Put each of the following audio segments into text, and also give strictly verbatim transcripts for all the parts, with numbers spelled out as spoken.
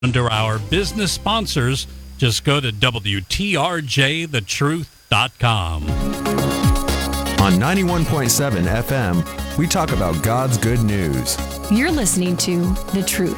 Under our business sponsors, just go to W T R J the truth dot com. On ninety-one point seven F M, we talk about God's good news. You're listening to The Truth.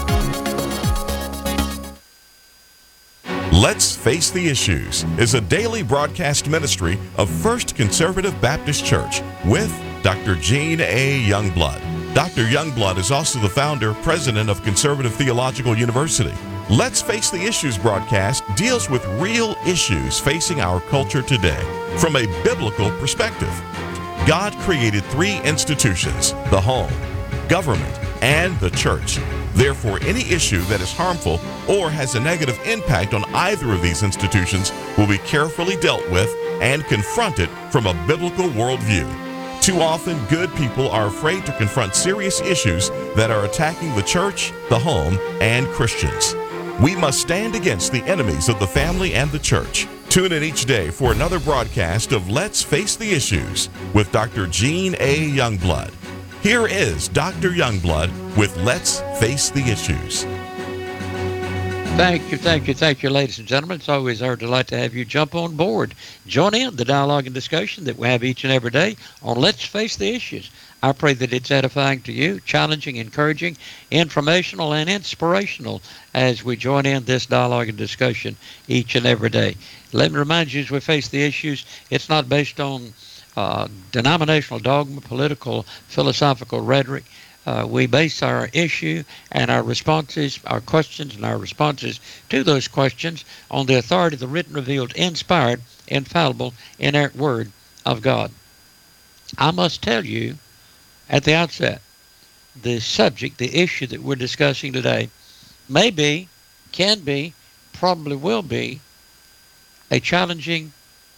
Let's Face the Issues is a daily broadcast ministry of First Conservative Baptist Church with Doctor Gene A. Youngblood. Doctor Youngblood is also the founder, president of Conservative Theological University. Let's Face the Issues broadcast deals with real issues facing our culture today from a biblical perspective. God created three institutions, the home, government, and the church. Therefore, any issue that is harmful or has a negative impact on either of these institutions will be carefully dealt with and confronted from a biblical worldview. Too often, good people are afraid to confront serious issues that are attacking the church, the home, and Christians. We must stand against the enemies of the family and the church. Tune in each day for another broadcast of Let's Face the Issues with Doctor Gene A. Youngblood. Here is Doctor Youngblood with Let's Face the Issues. Thank you, thank you, thank you, ladies and gentlemen. It's always our delight to have you jump on board. Join in the dialogue and discussion that we have each and every day on Let's Face the Issues. I pray that it's edifying to you, challenging, encouraging, informational, and inspirational as we join in this dialogue and discussion each and every day. Let me remind you, as we face the issues, it's not based on uh, denominational dogma, political, philosophical rhetoric. Uh, we base our issue and our responses, our questions and our responses to those questions on the authority of the written, revealed, inspired, infallible, inerrant Word of God. I must tell you at the outset, the subject, the issue that we're discussing today may be, can be, probably will be a challenging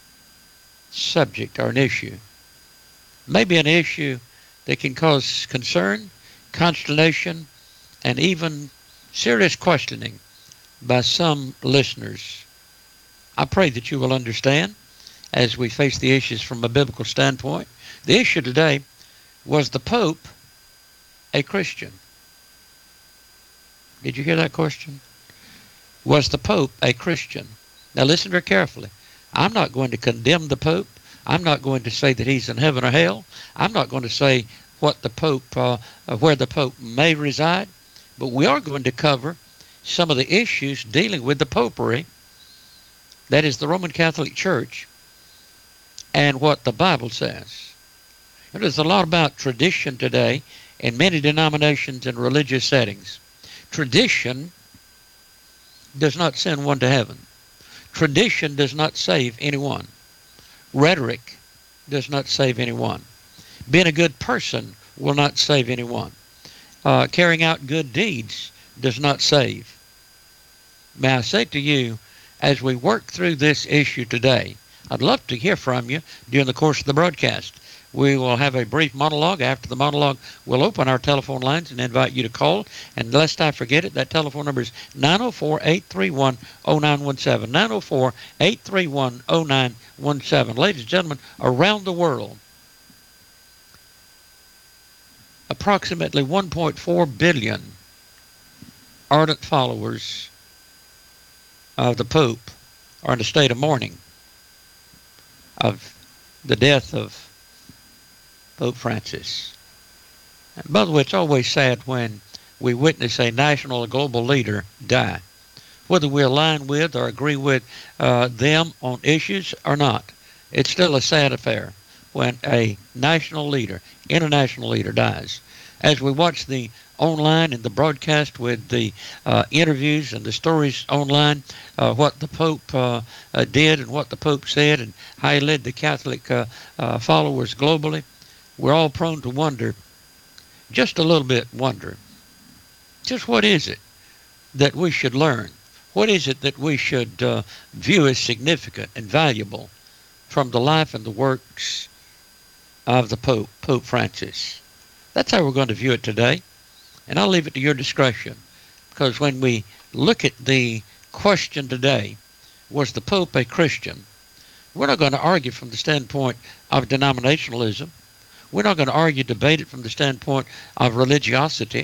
subject or an issue. Maybe an issue that can cause concern, consternation, and even serious questioning by some listeners. I pray that you will understand as we face the issues from a biblical standpoint. The issue today was the Pope a Christian? Did you hear that question? Was the Pope a Christian? Now listen very carefully. I'm not going to condemn the Pope. I'm not going to say that he's in heaven or hell. I'm not going to say what the Pope, uh, where the Pope may reside, but we are going to cover some of the issues dealing with the Popery, that is the Roman Catholic Church, and what the Bible says. And there's a lot about tradition today in many denominations and religious settings. Tradition does not send one to heaven. Tradition does not save anyone. Rhetoric does not save anyone. Being a good person will not save anyone. Uh, carrying out good deeds does not save. May I say to you, as we work through this issue today, I'd love to hear from you during the course of the broadcast. We will have a brief monologue. After the monologue, we'll open our telephone lines and invite you to call. And lest I forget it, that telephone number is nine oh four, eight three one, oh nine one seven. nine oh four, eight three one, oh nine one seven. Ladies and gentlemen, around the world, approximately one point four billion ardent followers of the Pope are in a state of mourning of the death of Pope Francis. And by the way, it's always sad when we witness a national or global leader die. Whether we align with or agree with uh, them on issues or not, it's still a sad affair when a national leader, international leader dies. As we watch the online and the broadcast with the uh, interviews and the stories online, uh, what the Pope uh, uh, did and what the Pope said and how he led the Catholic uh, uh, followers globally, we're all prone to wonder, just a little bit wonder, just what is it that we should learn? What is it that we should uh, view as significant and valuable from the life and the works of the Pope, Pope Francis? That's how we're going to view it today, and I'll leave it to your discretion, because when we look at the question today, was the Pope a Christian? We're not going to argue from the standpoint of denominationalism. We're not going to argue, debate it from the standpoint of religiosity.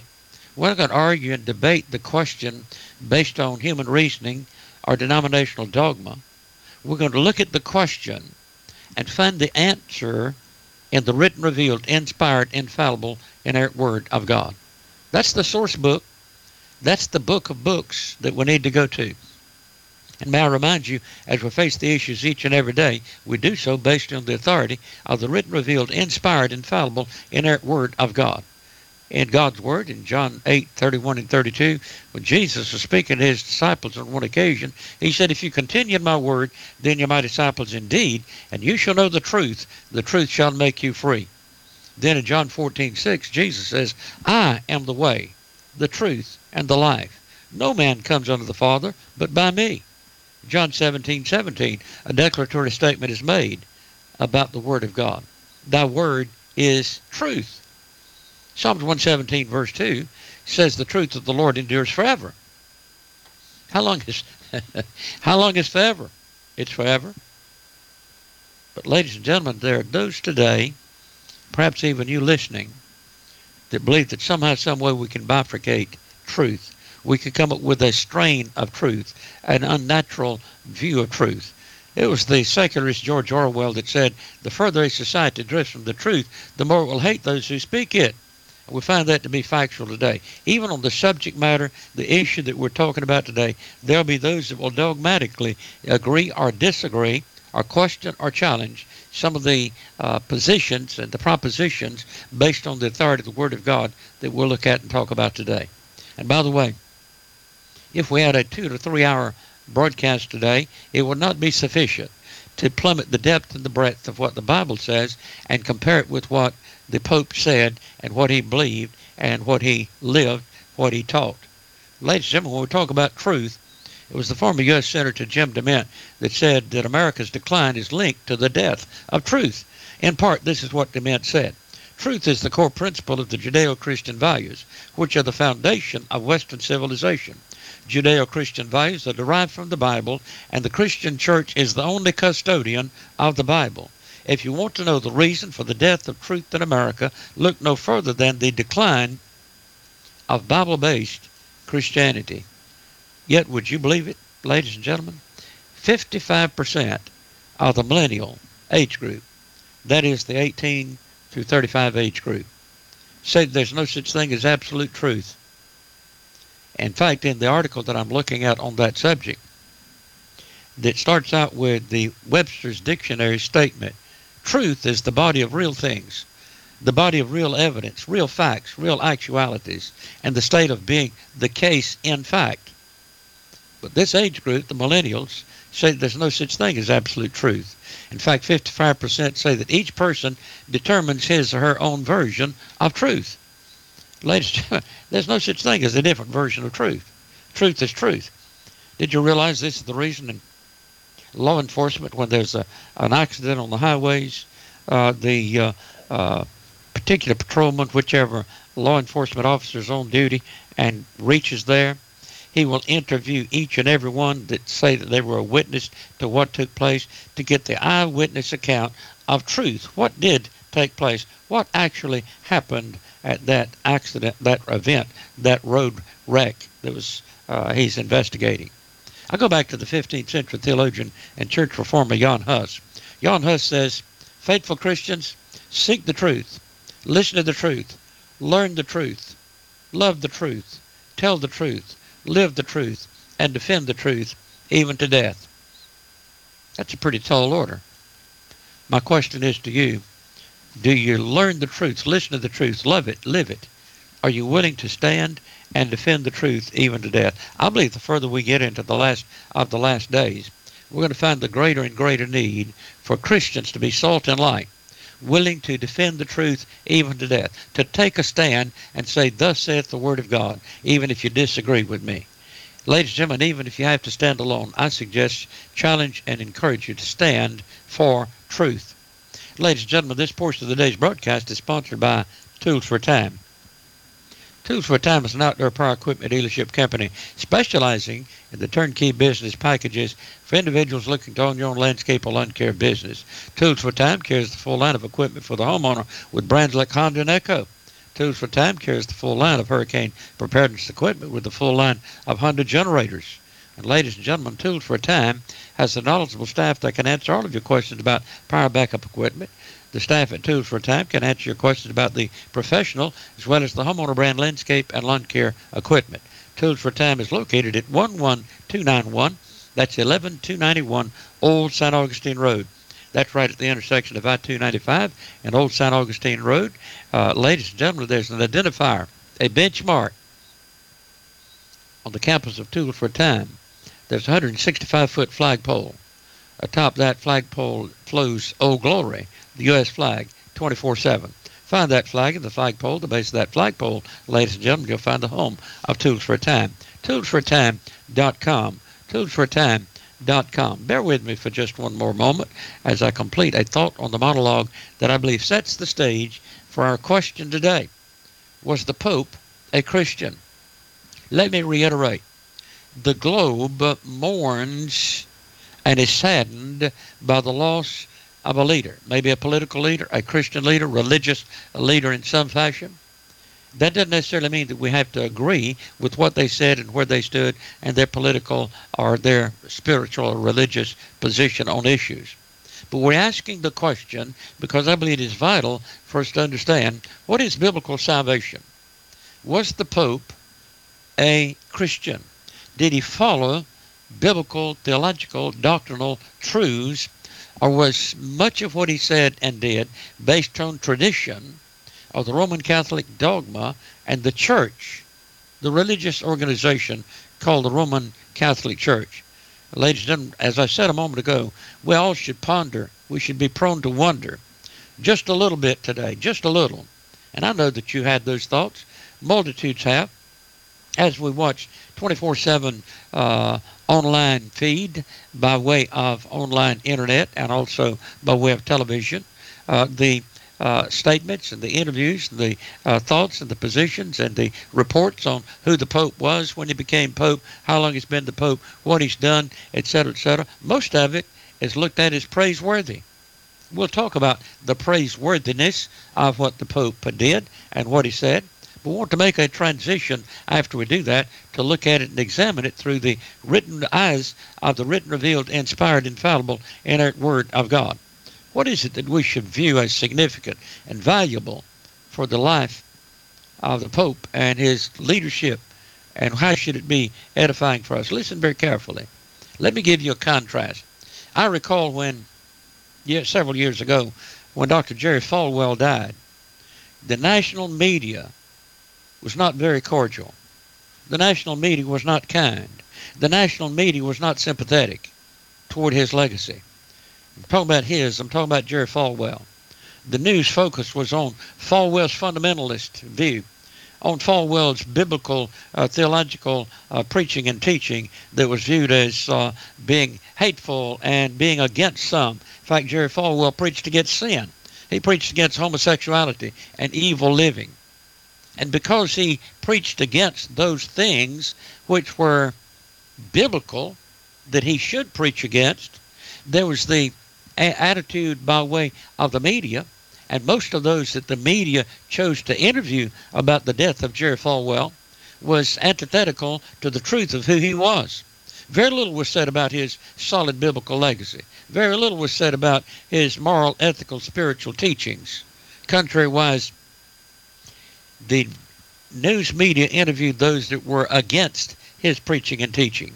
We're not going to argue and debate the question based on human reasoning or denominational dogma. We're going to look at the question and find the answer in the written, revealed, inspired, infallible, inerrant Word of God. That's the source book. That's the book of books that we need to go to. And may I remind you, as we face the issues each and every day, we do so based on the authority of the written, revealed, inspired, infallible, inerrant Word of God. In God's Word, in John eight, thirty-one and thirty-two, when Jesus was speaking to his disciples on one occasion, he said, if you continue in my word, then you're my disciples indeed, and you shall know the truth. The truth shall make you free. Then in John fourteen, six, Jesus says, I am the way, the truth, and the life. No man comes unto the Father but by me. John seventeen, seventeen, a declaratory statement is made about the Word of God. Thy word is truth. Psalms one seventeen, verse two, says the truth of the Lord endures forever. How long is how long is forever? It's forever. But ladies and gentlemen, there are those today, perhaps even you listening, that believe that somehow, some way we can bifurcate truth. We can come up with a strain of truth, an unnatural view of truth. It was the secularist George Orwell that said, the further a society drifts from the truth, the more it will hate those who speak it. We find that to be factual today. Even on the subject matter, the issue that we're talking about today, there'll be those that will dogmatically agree or disagree or question or challenge some of the uh, positions and the propositions based on the authority of the Word of God that we'll look at and talk about today. And by the way, if we had a two to three hour broadcast today, it would not be sufficient to plummet the depth and the breadth of what the Bible says and compare it with what the Pope said and what he believed and what he lived, what he taught. Ladies and gentlemen, when we talk about truth, it was the former U S Senator Jim DeMint that said that America's decline is linked to the death of truth. In part, this is what DeMint said. Truth is the core principle of the Judeo-Christian values, which are the foundation of Western civilization. Judeo-Christian values are derived from the Bible, and the Christian church is the only custodian of the Bible. If you want to know the reason for the death of truth in America, look no further than the decline of Bible-based Christianity. Yet, would you believe it, ladies and gentlemen? fifty-five percent of the millennial age group, that is the eighteen through thirty-five age group, say there's no such thing as absolute truth. In fact, in the article that I'm looking at on that subject, that starts out with the Webster's Dictionary statement, truth is the body of real things, the body of real evidence, real facts, real actualities, and the state of being the case in fact. But this age group, the millennials, say there's no such thing as absolute truth. In fact, fifty-five percent say that each person determines his or her own version of truth. Ladies and gentlemen, there's no such thing as a different version of truth. Truth is truth. Did you realize this is the reason in law enforcement, when there's a, an accident on the highways, uh, the uh, uh, particular patrolman, whichever law enforcement officer is on duty and reaches there, he will interview each and every one that say that they were a witness to what took place to get the eyewitness account of truth. What did take place? What actually happened at that accident, that event, that road wreck that was uh, he's investigating? I go back to the fifteenth century theologian and church reformer Jan Hus. Jan Hus says, faithful Christians, seek the truth, listen to the truth, learn the truth, love the truth, tell the truth, live the truth, and defend the truth, even to death. That's a pretty tall order. My question is to you, do you learn the truth, listen to the truth, love it, live it? Are you willing to stand and defend the truth even to death? I believe the further we get into the last of the last days, we're going to find the greater and greater need for Christians to be salt and light, willing to defend the truth even to death, to take a stand and say, thus saith the Word of God, even if you disagree with me. Ladies and gentlemen, even if you have to stand alone, I suggest, challenge, and encourage you to stand for truth. Ladies and gentlemen, this portion of the day's broadcast is sponsored by Tools for Time. Tools for Time is an outdoor power equipment dealership company specializing in the turnkey business packages for individuals looking to own your own landscape or lawn care business. Tools for Time carries the full line of equipment for the homeowner with brands like Honda and Echo. Tools for Time carries the full line of hurricane preparedness equipment with the full line of Honda generators. And ladies and gentlemen, Tools for Time has a knowledgeable staff that can answer all of your questions about power backup equipment. The staff at Tools for Time can answer your questions about the professional as well as the homeowner brand landscape and lawn care equipment. Tools for Time is located at one one two nine one. That's eleven two ninety-one Old Saint Augustine Road. That's right at the intersection of I two ninety-five and Old Saint Augustine Road. Uh, ladies and gentlemen, there's an identifier, a benchmark on the campus of Tools for Time. There's a one hundred sixty-five foot flagpole. Atop that flagpole flows Old Glory, the U S flag, twenty-four seven. Find that flag in the flagpole, the base of that flagpole, ladies and gentlemen, you'll find the home of Tools for Time. tools for time dot com. tools for time dot com. Bear with me for just one more moment as I complete a thought on the monologue that I believe sets the stage for our question today. Was the Pope a Christian? Let me reiterate. The globe mourns and is saddened by the loss of a leader, maybe a political leader, a Christian leader, religious leader in some fashion. That doesn't necessarily mean that we have to agree with what they said and where they stood and their political or their spiritual or religious position on issues. But we're asking the question because I believe it is vital for us to understand what is biblical salvation. Was the Pope a Christian? Did he follow biblical, theological, doctrinal truths, or was much of what he said and did based on tradition of the Roman Catholic dogma and the church, the religious organization called the Roman Catholic Church? Ladies and gentlemen, as I said a moment ago, we all should ponder. We should be prone to wonder just a little bit today, just a little. And I know that you had those thoughts. Multitudes have. As we watch twenty-four seven uh, online feed by way of online internet and also by way of television, uh, the uh, statements and the interviews, the uh, thoughts and the positions and the reports on who the Pope was when he became Pope, how long he's been the Pope, what he's done, et cetera, et cetera. Most of it is looked at as praiseworthy. We'll talk about the praiseworthiness of what the Pope did and what he said. We want to make a transition after we do that to look at it and examine it through the written eyes of the written, revealed, inspired, infallible, inerrant Word of God. What is it that we should view as significant and valuable for the life of the Pope and his leadership, and how should it be edifying for us? Listen very carefully. Let me give you a contrast. I recall when, yeah, several years ago, when Doctor Jerry Falwell died, the national media was not very cordial. The national media was not kind. The national media was not sympathetic toward his legacy. I'm talking about his, I'm talking about Jerry Falwell. The news focus was on Falwell's fundamentalist view, on Falwell's biblical, uh, theological uh, preaching and teaching that was viewed as uh, being hateful and being against some. In fact, Jerry Falwell preached against sin. He preached against homosexuality and evil living. And because he preached against those things which were biblical that he should preach against, there was the a- attitude by way of the media, and most of those that the media chose to interview about the death of Jerry Falwell was antithetical to the truth of who he was. Very little was said about his solid biblical legacy. Very little was said about his moral, ethical, spiritual teachings. Contrariwise, the news media interviewed those that were against his preaching and teaching.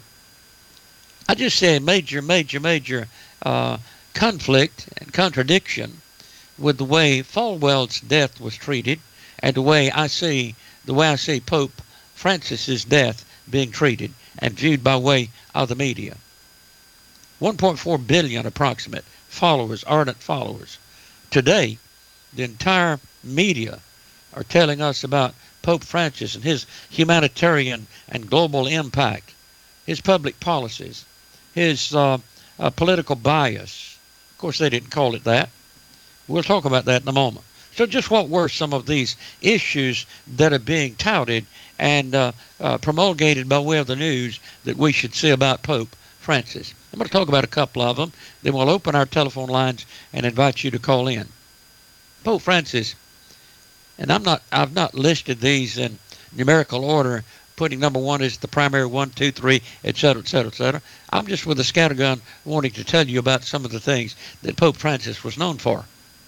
I just say a major, major, major uh, conflict and contradiction with the way Falwell's death was treated and the way I see the way I see Pope Francis's death being treated and viewed by way of the media. one point four billion approximate followers, ardent followers. Today, the entire media are telling us about Pope Francis and his humanitarian and global impact, his public policies, his uh, uh, political bias. Of course, they didn't call it that. We'll talk about that in a moment. So just what were some of these issues that are being touted and uh, uh, promulgated by way of the news that we should see about Pope Francis? I'm going to talk about a couple of them. Then we'll open our telephone lines and invite you to call in. Pope Francis And I'm not, I've not listed these in numerical order, putting number one as the primary one, two, three, et cetera, et cetera, et cetera. I'm just with a scattergun wanting to tell you about some of the things that Pope Francis was known for.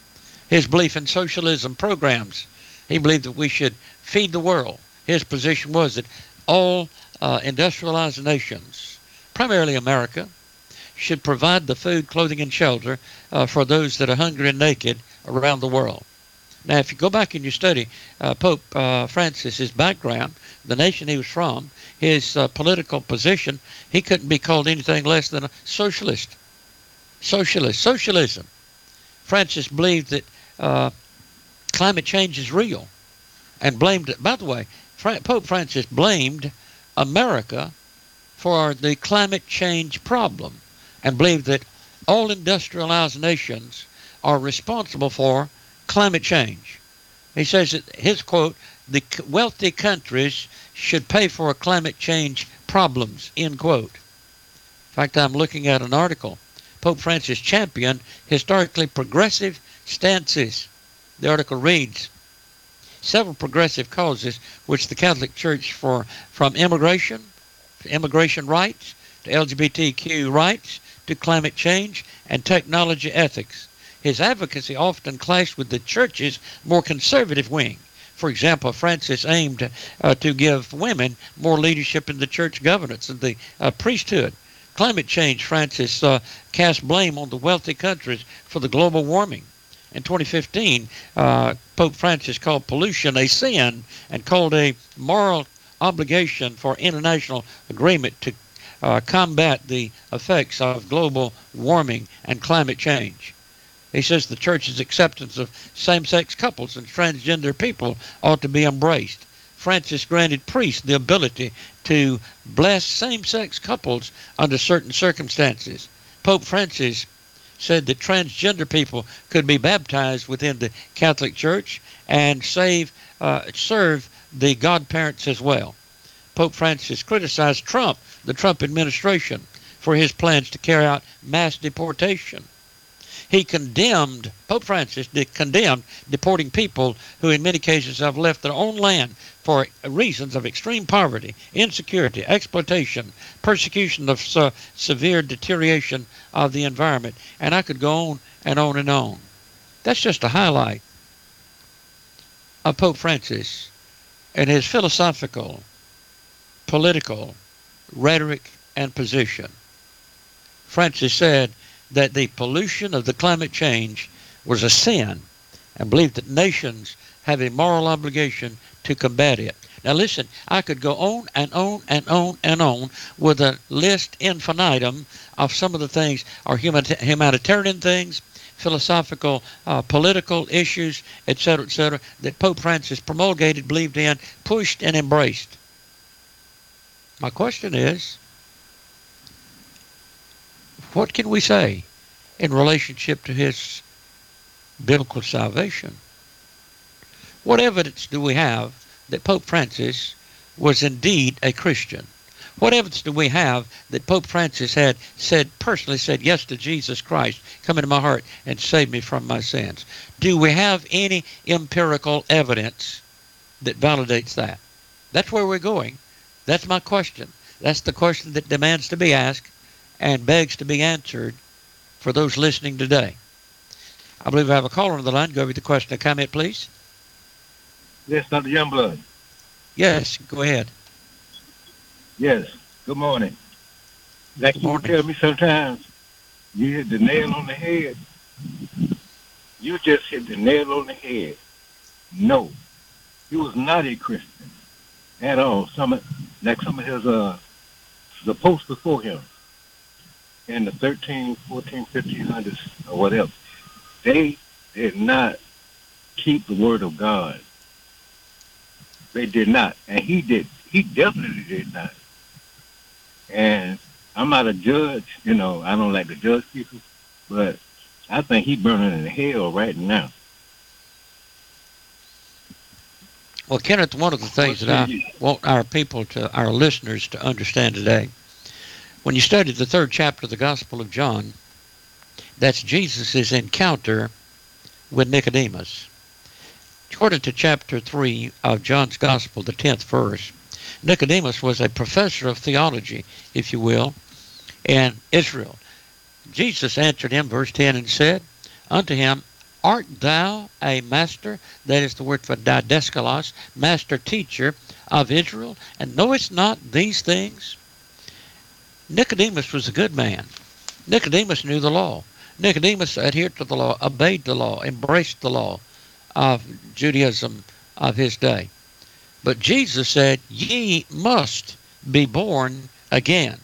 His belief in socialism programs. He believed that we should feed the world. His position was that all uh, industrialized nations, primarily America, should provide the food, clothing, and shelter uh, for those that are hungry and naked around the world. Now, if you go back and you study uh, Pope uh, Francis, his background, the nation he was from, his uh, political position, he couldn't be called anything less than a socialist. Socialist. Socialism. Francis believed that uh, climate change is real and blamed it. By the way, Fra- Pope Francis blamed America for the climate change problem and believed that all industrialized nations are responsible for climate change. He says that his quote, the wealthy countries should pay for climate change problems, end quote. In fact, I'm looking at an article. Pope Francis championed historically progressive stances. The article reads, several progressive causes which the Catholic Church for from immigration, to immigration rights, to L G B T Q rights, to climate change and technology ethics. His advocacy often clashed with the Church's more conservative wing. For example, Francis aimed uh, to give women more leadership in the church governance and the uh, priesthood. Climate change, Francis uh, cast blame on the wealthy countries for the global warming. In twenty fifteen, uh, Pope Francis called pollution a sin and called a moral obligation for international agreement to uh, combat the effects of global warming and climate change. He says the church's acceptance of same-sex couples and transgender people ought to be embraced. Francis granted priests the ability to bless same-sex couples under certain circumstances. Pope Francis said that transgender people could be baptized within the Catholic Church and save, uh, serve the godparents as well. Pope Francis criticized Trump, the Trump administration, for his plans to carry out mass deportation. He condemned, Pope Francis did condemned deporting people who in many cases have left their own land for reasons of extreme poverty, insecurity, exploitation, persecution of uh, severe deterioration of the environment. And I could go on and on and on. That's just a highlight of Pope Francis and his philosophical, political rhetoric and position. Francis said that the pollution of the climate change was a sin and believed that nations have a moral obligation to combat it. Now listen, I could go on and on and on and on with a list infinitum of some of the things, or humanitarian things, philosophical, uh, political issues, et cetera, et cetera, that Pope Francis promulgated, believed in, pushed, and embraced. My question is, what can we say in relationship to his biblical salvation? What evidence do we have that Pope Francis was indeed a Christian? What evidence do we have that Pope Francis had said, personally said yes to Jesus Christ, come into my heart and save me from my sins? Do we have any empirical evidence that validates that? That's where we're going. That's my question. That's the question that demands to be asked and begs to be answered for those listening today. I believe I have a caller on the line. Go over the question and comment, please. Yes, Doctor Youngblood. Yes, go ahead. Yes, good morning. Like Good you morning. tell me sometimes, you hit the nail on the head. You just hit the nail on the head. No, he was not a Christian at all. Some of, like some of his, uh, the posts before him in the thirteen, fourteen, fifteen hundreds or whatever, they did not keep the word of God. They did not. And he did. He definitely did not. And I'm not a judge, you know, I don't like to judge people, but I think he's burning in hell right now. Well, Kenneth, one of the things that I want our people to, our listeners to understand today, when you study the third chapter of the Gospel of John, that's Jesus' encounter with Nicodemus. According to chapter three of John's Gospel, the tenth verse, Nicodemus was a professor of theology, if you will, in Israel. Jesus answered him, verse ten, and said unto him, Art thou a master, that is the word for didaskalos, master teacher of Israel, and knowest not these things? Nicodemus was a good man. Nicodemus knew the law. Nicodemus adhered to the law, obeyed the law, embraced the law of Judaism of his day. But Jesus said, ye must be born again.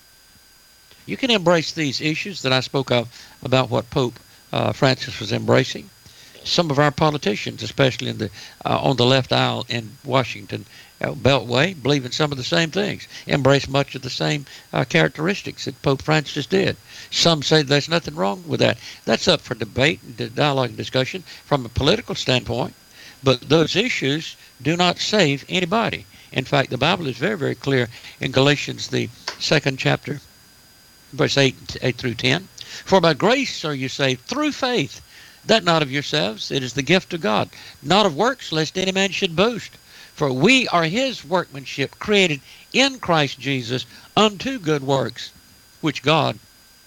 You can embrace these issues that I spoke of about what Pope uh, Francis was embracing. Some of our politicians, especially in the uh, on the left aisle in Washington uh, Beltway, believe in some of the same things, embrace much of the same uh, characteristics that Pope Francis did. Some say there's nothing wrong with that. That's up for debate, and dialogue, and discussion from a political standpoint. But those issues do not save anybody. In fact, the Bible is very, very clear in Galatians, the second chapter, verse eight, eight through ten. For by grace are you saved through faith, that not of yourselves, it is the gift of God, not of works, lest any man should boast. For we are his workmanship, created in Christ Jesus unto good works, which God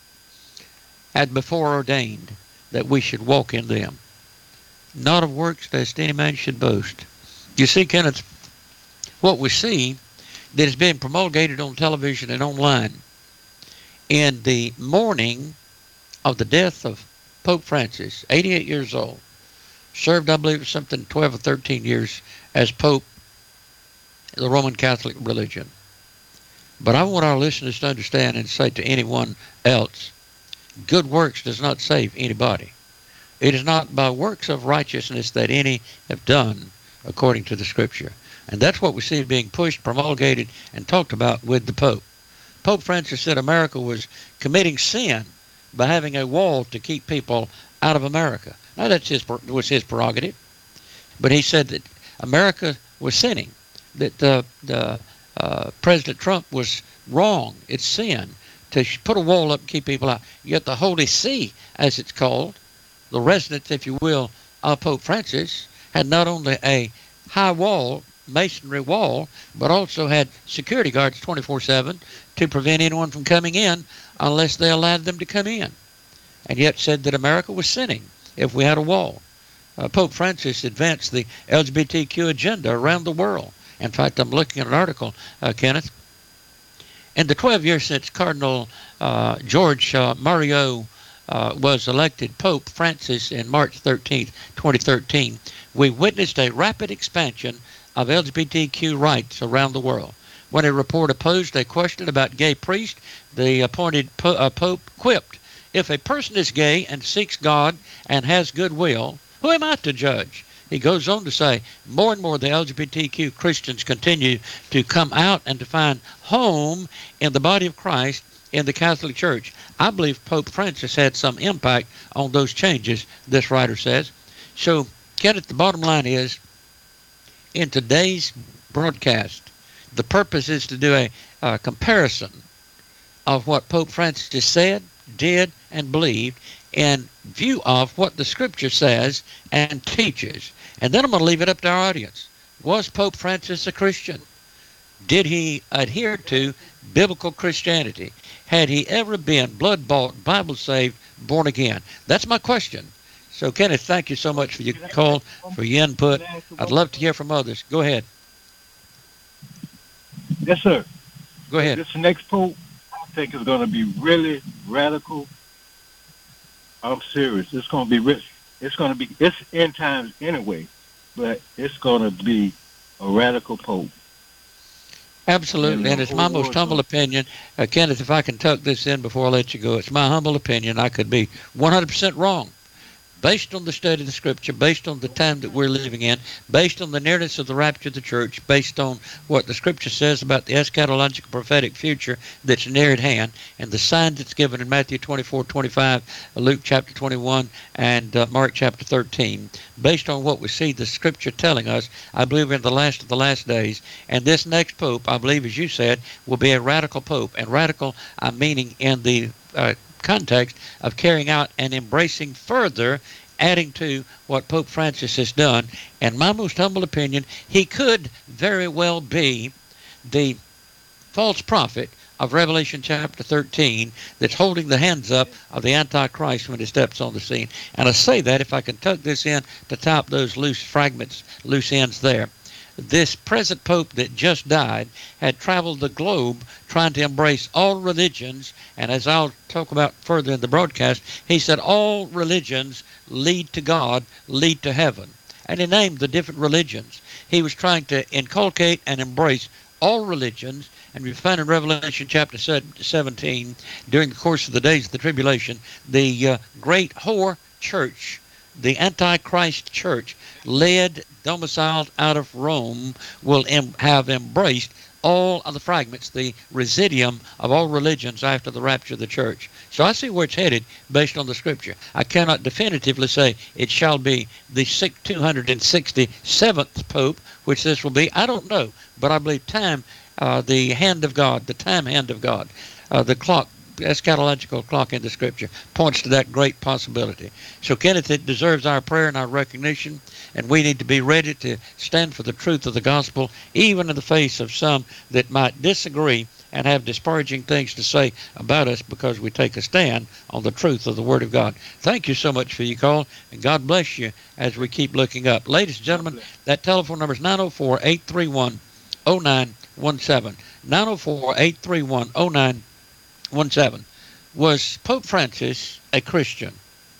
had before ordained that we should walk in them. Not of works, lest any man should boast. You see, Kenneth, what we see that is being promulgated on television and online in the morning of the death of Pope Francis, eighty-eight years old, served, I believe, something twelve or thirteen years as Pope of the Roman Catholic religion. But I want our listeners to understand and say to anyone else, good works does not save anybody. It is not by works of righteousness that any have done according to the Scripture. And that's what we see being pushed, promulgated, and talked about with the Pope. Pope Francis said America was committing sin by having a wall to keep people out of America. Now, that was his prerogative. But he said that America was sinning, that uh, the, uh, President Trump was wrong. It's sin to put a wall up and keep people out. Yet the Holy See, as it's called, the residence, if you will, of Pope Francis, had not only a high wall, masonry wall, but also had security guards twenty-four seven to prevent anyone from coming in unless they allowed them to come in. And yet said that America was sinning if we had a wall. Uh, Pope Francis advanced the L G B T Q agenda around the world. In fact, I'm looking at an article, uh, Kenneth. In the twelve years since Cardinal uh, George uh, Mario uh, was elected Pope Francis in March thirteenth, twenty thirteen, we witnessed a rapid expansion of L G B T Q rights around the world. When a reporter posed a question about gay priests, the appointed po- uh, Pope quipped, if a person is gay and seeks God and has goodwill, who am I to judge? He goes on to say, more and more the L G B T Q Christians continue to come out and to find home in the body of Christ in the Catholic Church. I believe Pope Francis had some impact on those changes, this writer says. So, Kenneth, the bottom line is, in today's broadcast, the purpose is to do a uh, comparison of what Pope Francis said, did, and believed in view of what the Scripture says and teaches. And then I'm going to leave it up to our audience. Was Pope Francis a Christian? Did he adhere to biblical Christianity? Had he ever been blood-bought, Bible-saved, born again? That's my question. So, Kenneth, thank you so much for your call, for your input. I'd love to hear from others. Go ahead. Yes, sir. Go ahead. This next pope, I think, is going to be really radical. I'm serious. It's going to be rich. It's going to be, it's end times anyway, but it's going to be a radical pope. Absolutely, and it's my most humble opinion. Uh, Kenneth, if I can tuck this in before I let you go, it's my humble opinion. I could be one hundred percent wrong. Based on the study of the Scripture, based on the time that we're living in, based on the nearness of the rapture of the church, based on what the Scripture says about the eschatological prophetic future that's near at hand, and the sign that's given in Matthew twenty-four, twenty-five, Luke chapter twenty-one, and uh, Mark chapter thirteen, based on what we see the Scripture telling us, I believe we're in the last of the last days, and this next pope, I believe, as you said, will be a radical pope, and radical, I'm meaning in the uh, context of carrying out and embracing further adding to what Pope Francis has done. In my most humble opinion, he could very well be the false prophet of Revelation chapter thirteen that's holding the hands up of the Antichrist when he steps on the scene. And I say that, if I can tuck this in to top those loose fragments, loose ends there. This present Pope that just died had traveled the globe trying to embrace all religions, and as I'll talk about further in the broadcast, he said all religions lead to God, lead to heaven. And he named the different religions. He was trying to inculcate and embrace all religions, and we find in Revelation chapter seventeen, during the course of the days of the tribulation, the uh, great whore church, the Antichrist church, led, domiciled out of Rome, will em- have embraced all of the fragments, the residuum of all religions after the rapture of the church. So I see where it's headed based on the Scripture. I cannot definitively say it shall be the two hundred sixty-seventh Pope, which this will be. I don't know, but I believe time, uh, the hand of God, the time hand of God, uh, the clock, eschatological clock in the Scripture points to that great possibility. So, Kenneth, it deserves our prayer and our recognition, and we need to be ready to stand for the truth of the gospel, even in the face of some that might disagree and have disparaging things to say about us, because we take a stand on the truth of the Word of God. Thank you so much for your call, and God bless you as we keep looking up. Ladies and gentlemen, that telephone number is nine oh four, eight three one, oh nine one seven. nine oh four, eight three one, oh nine one seven. Was Pope Francis a Christian?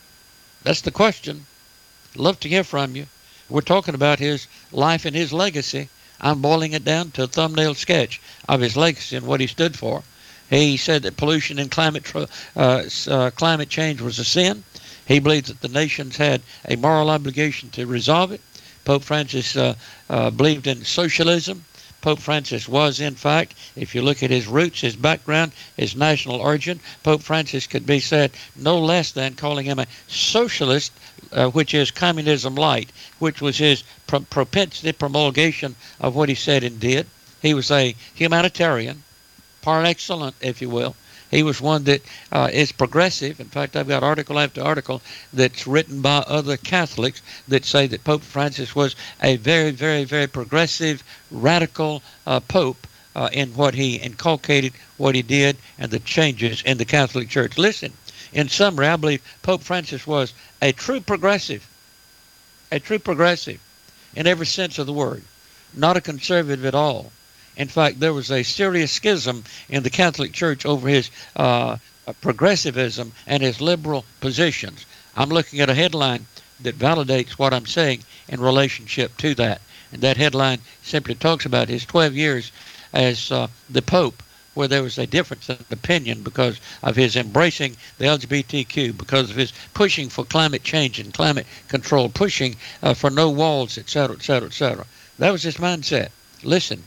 That's the question. Love to hear from you. We're talking about his life and his legacy. I'm boiling it down to a thumbnail sketch of his legacy and what he stood for. He said that pollution and climate uh, uh, climate change was a sin. He believed that the nations had a moral obligation to resolve it. Pope Francis uh, uh, believed in socialism. Pope Francis was, in fact, if you look at his roots, his background, his national origin, Pope Francis could be said no less than calling him a socialist, uh, which is communism light, which was his pro- propensity, promulgation of what he said and did. He was a humanitarian, par excellence, if you will. He was one that uh, is progressive. In fact, I've got article after article that's written by other Catholics that say that Pope Francis was a very, very, very progressive, radical uh, Pope uh, in what he inculcated, what he did, and the changes in the Catholic Church. Listen, in summary, I believe Pope Francis was a true progressive, a true progressive in every sense of the word, not a conservative at all. In fact, there was a serious schism in the Catholic Church over his uh, progressivism and his liberal positions. I'm looking at a headline that validates what I'm saying in relationship to that. And that headline simply talks about his twelve years as uh, the Pope, where there was a difference in opinion because of his embracing the L G B T Q, because of his pushing for climate change and climate control, pushing uh, for no walls, et cetera, et cetera, et cetera. That was his mindset. Listen.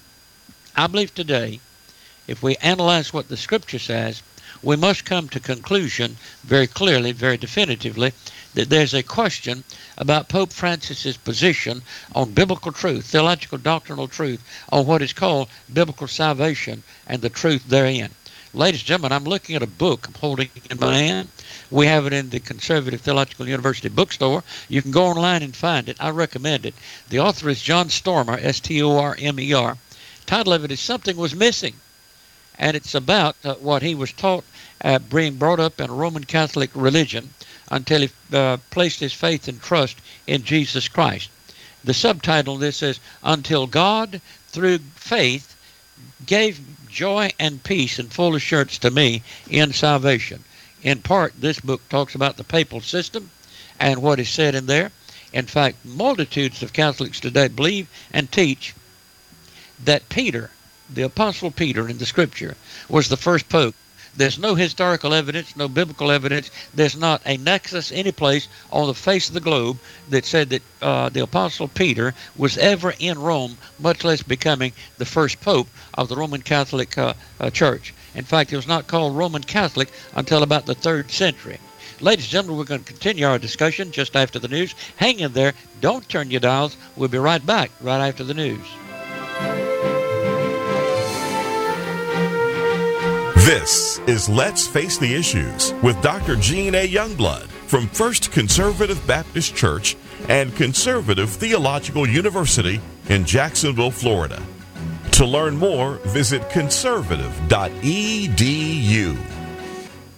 I believe today, if we analyze what the Scripture says, we must come to conclusion very clearly, very definitively, that there's a question about Pope Francis's position on biblical truth, theological doctrinal truth, on what is called biblical salvation and the truth therein. Ladies and gentlemen, I'm looking at a book I'm holding in my hand. We have it in the Conservative Theological University bookstore. You can go online and find it. I recommend it. The author is John Stormer, S T O R M E R. Title of it is Something Was Missing, and it's about uh, what he was taught uh, being brought up in a Roman Catholic religion until he uh, placed his faith and trust in Jesus Christ. The subtitle of this is Until God, Through Faith, Gave Joy and Peace and Full Assurance to Me in Salvation. In part, this book talks about the papal system and what is said in there. In fact, multitudes of Catholics today believe and teach that Peter, the Apostle Peter in the Scripture, was the first pope. There's no historical evidence, no biblical evidence. There's not a nexus any place on the face of the globe that said that uh, the Apostle Peter was ever in Rome, much less becoming the first pope of the Roman Catholic uh, uh, Church. In fact, it was not called Roman Catholic until about the third century. Ladies and gentlemen, we're going to continue our discussion just after the news. Hang in there. Don't turn your dials. We'll be right back right after the news. This is Let's Face the Issues with Doctor Gene A. Youngblood from First Conservative Baptist Church and Conservative Theological University in Jacksonville, Florida. To learn more, visit conservative dot e d u.